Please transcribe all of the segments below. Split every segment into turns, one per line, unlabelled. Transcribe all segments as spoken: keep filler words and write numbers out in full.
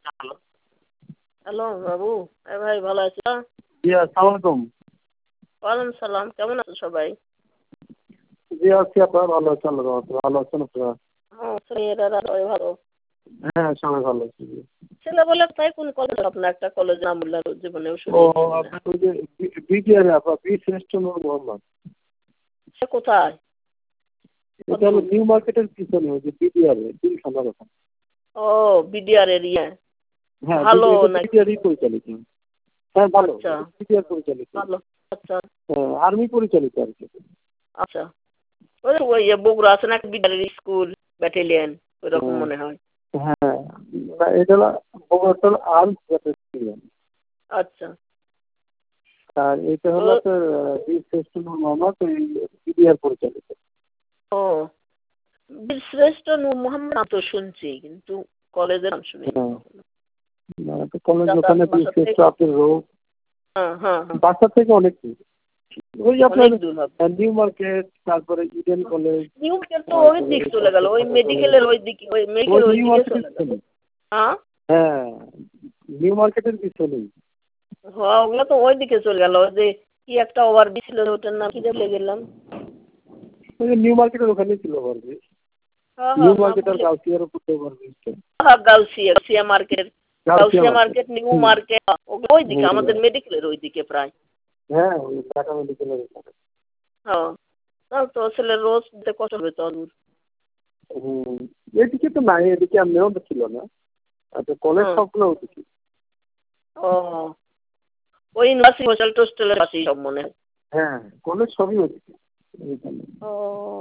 Hello hello বাবু, এ ভাই ভালো আছো?
জি আসসালামু আলাইকুম।
ওয়ালাইকুম সালাম। কেমন আছো সবাই?
জি আছি আপা, ভালো আছি, আল্লাহর রহমতে। ভালো আছেন আপনারা?
হ্যাঁ, মেয়েরা সবাই ভালো।
হ্যাঁ সবাই ভালো আছি। জি।
ছেলে বলে তাই কোন কলেজ আপনার একটা কলেজ নাম বললেন জীবনেও
ও
শুনেছি মনে হয়।
আপনার ওই যে বিটিআর আপা, বি শ্রেষ্ঠ নূর মোহাম্মদ।
সে কোথায়?
এটা হলো নিউ মার্কেটের পিছনে, ওই যে বিটিআর তিনখানা রকম।
ও বিডিআর এরিয়া।
হ্যাঁ
ভালো নাকি?
বিটিআরই পরিচালিত। হ্যাঁ ভালো,
আচ্ছা
বিটিআর পরিচালিত।
ভালো। আচ্ছা
হ্যাঁ, আর্মি পরিচালিত আর কি।
আচ্ছা। ওই ওই যে বগুড়া আছে না বিডিআর স্কুল ব্যাটালিয়ন, ওইরকম
হ্যাঁ
মনে হয়।
হ্যাঁ, না, এটা হলো বগুড়ার আর্মস ব্যাটালিয়ন।
আচ্ছা।
আর এটা
তো
হলো আপনার বি শ্রেষ্ঠ নূর মোহাম্মদ, ওই বিটিআর পরিচালিত।
ও বীরশ্রেষ্ঠ নূর মোহাম্মদ নাম তো শুনছি, কিন্তু কলেজের নাম শুনিনি
হ্যাঁ,
কখনো।
না, তো কলেজ
যাতায়াত
ওখানে বি
বাসা
শ্রেষ্ঠ
থেকে
আপনার রোড
হ্যাঁ হ্যাঁ হ্যাঁ
বাসা থেকে অনেক দূর। ওই আপনার
অনেক দূর হবে।
নিউ মার্কেট, তারপরে ইডেন কলেজ,
নিউ মার্কেট তো ওই
তারপরে
দিক চলে গেল,
সরকারি
ওই
খাদ্য কলেজ,
মেডিকেলের ওই দিকে, ওই
ওই
মেডিকেল ওই
নিউ
দিকে
মার্কেটের
চলে গেল।
পিছনে।
হ্যাঁ
হ্যাঁ, নিউ মার্কেটের পিছনেই।
হ্যাঁ ওগুলো তো ওই দিকে চলে গেল। ওই যে কি একটা ওভার ব্রিজ ছিল, ওটার নাম কি ভুলে গেলাম।
ওই যে নিউ মার্কেটের ওখানেই ছিল ওভারব্রিজ।
হ্যাঁ
নিউ
হ্যাঁ না
মার্কেট আর
ভুলে
গাউসিয়ার উপর ওভারব্রিজটা।
হ্যাঁ Gausia Gausia market.
Gausia
Gausia
market.
Market, new
hmm
market ওগুলো ওই দিকে,
হুম।
আমাদের মেডিকেলের ওই দিকে প্রায়।
হ্যাঁ, ওই ঢাকা মেডিকেলের ওখানে।
হ্যাঁ তাও তো ছেলে রোজ যেতে কষ্ট হবে তো দূর।
হুম, এদিকে তো নাই, এদিকে এমনিও তো ছিল না। আচ্ছা, কলেজ
হ্যাঁ
সবগুলো ওদিকে।
ও ওই ইউনিভার্সিটি হোস্টেল টোস্টেলের পাশেই সব মনে হয়।
হ্যাঁ, কলেজ সবই ওদিকে এইখানে।
ও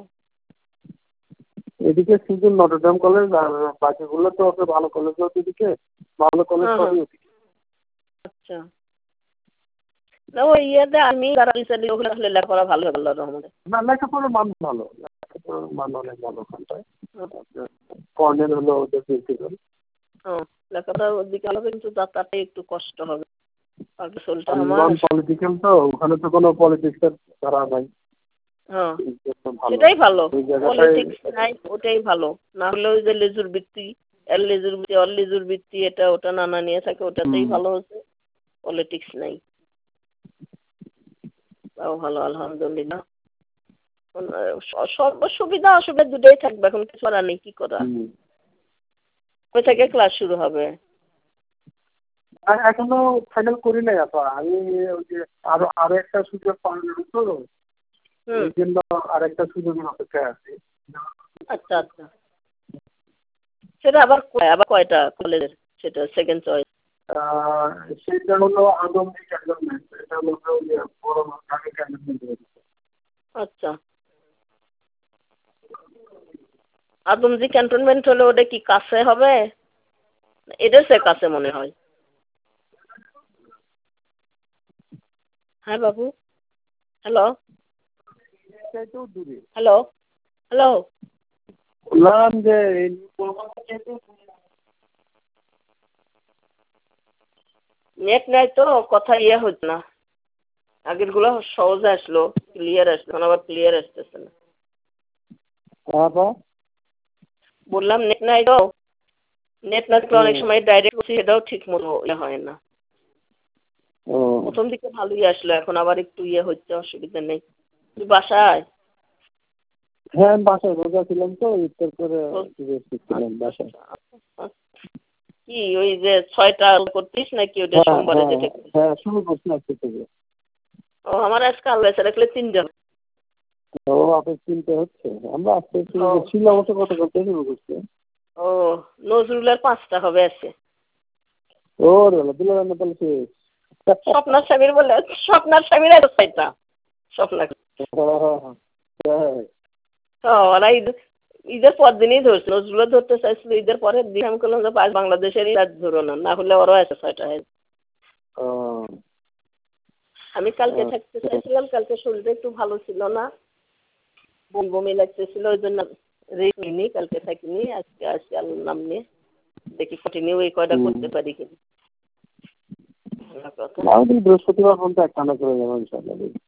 এদিকে শুধু নটরডেম কলেজ, আর বাকিগুলো তো ওকে ভালো কলেজ ওদিকে, ভালো কলেজ
হ্যাঁ হ্যাঁ
সবই ওদিকে।
আচ্ছা। না ওই ইয়েতে আমি যারা রিসেন্টলি ওখানে আসলে লেখাপড়া ভালো হবে আল্লাহর রহমতে।
না, লেখাপড়ার মান ভালো, লেখাপড়ার মান অনেক ভালো ওখানটায়। কর্নেল হলো ওদের প্রিন্সিপাল।
ও লেখাপড়ার ওদিকে ভালো হবে, কিন্তু যাতায়াতে একটু কষ্ট হবে। আর শরীরটা
আর
আমার
নন পলিটিক্যাল তো, ওখানে তো কোনো পলিটিক্সের ধারা নাই।
হ্যাঁ
এই জন্য ভালো
সেটাই ভালো।
ওই জায়গাটায়।
পলিটিক্স নাই, ওটাই ভালো। না হলে ওই যে লেজুর বৃত্তি, এর লেজুর বৃত্তি অর লেজুর বৃত্তি, এটা ওটা নানা নিয়ে থাকে, ওটাতেই
হুম।
ভালো হচ্ছে। পলিটিক্স নাই, তাও ভালো আলহামদুলিল্লাহ। স- সব সুবিধা অসুবিধা দুটোই থাকবে, এখন কিছু করার নেই, কি করা।
হুম।
কই থেকে ক্লাস শুরু হবে?
আর এখনো ফাইনাল করি নাই আপা, আমি ওই যে আরো আরো একটা সুযোগ পাওয়া তো,
হুম
ওই জন্য আরেকটা সুযোগের অপেক্ষায় আছি।
আচ্ছা আচ্ছা। সেটা আবার কয়- আবার কয়টা কলেজের সেটা সেকেন্ড চয়েস?
আহ, সেটা হলো আদমজি ক্যান্টনমেন্ট, এটা হলো ওই যে বড় ঢাকা ক্যান্টনমেন্ট।
আচ্ছা আদমজি ক্যান্টনমেন্ট হলে ওটা কি কাছে হবে? এদের সে কাছে মনে হয়। হ্যাঁ বাবু, হ্যালো
চাইতেও দূরে।
হ্যালো হ্যালো
বললাম যে এই
নেট নাই তো কথা ইয়ে হচ্ছে না। আগের গুলো সহজ আসলো, ক্লিয়ার আসলো, এখন আবার ক্লিয়ার আসতেছে না।
আপা।
বললাম নেট নাই তো, নেট না থাকলে অনেক
হুম।
সময় ডাইরেক্ট করছি, সেটাও ঠিক মতো ইয়ে হয় না।
ও
প্রথম দিকে ভালোই আসলো, এখন আবার একটু ইয়ে হচ্ছে, অসুবিধা নেই। তুই বাসায়?
হ্যাঁ, আমি বাসায় রোজা ছিলাম তো, ইফতার করে
ও,
একটু রেস্ট ছিলাম
আচ্ছা
বাসায়।
আচ্ছা আচ্ছা। কি ওই যে ছয়টা করতিস নাকি ওটা
হ্যাঁ
সোমবারে
হ্যাঁ
যেটা করিস?
হ্যাঁ, শুরু করছি আজকে থেকে।
ও আমার আজকে আল্লাহ এসে রাখলে তিনজন।
ও আপনার চিন্তা হচ্ছে, আমরা আজকে শুরু
ও
করছি, অবশ্য কত করতে শুরু করছি।
ও নজরুলের পাঁচটা হবে আছে।
ও রে দিল রান্না তাহলে শেষ।
স্বপ্নার স্বামীর বলে, স্বপ্নার স্বামীর আরো ছয়টা। স্বপ্না
হ্যাঁ,
ও ওরা ঈদ ঈদের পর দিনই ধরছে, নজরুলও ধরতে চাইছিল ঈদের পরের দিন। আমি বললাম যে আজ বাংলাদেশেরই রাত ধরো না, না হলে ওরও আছে ছয়টা।
ও,
আমি কালকে থাকতে
আচ্ছা।
চাইছিলাম, কালকে শরীরটা একটু ভালো ছিল না, বমি বমি লাগতেছিল, ওই জন্য রেস্ট নিইনি, কালকে থাকিনি। আজকে আসি আল্লাহর নাম নিয়ে, দেখি কন্টিনিউ এই কয়টা
হুম।
করতে পারি কিনা। ভালো কথা।
আমাদের বৃহস্পতিবার পর্যন্ত এক টানা করে যাবো ইনশাল্লাহ।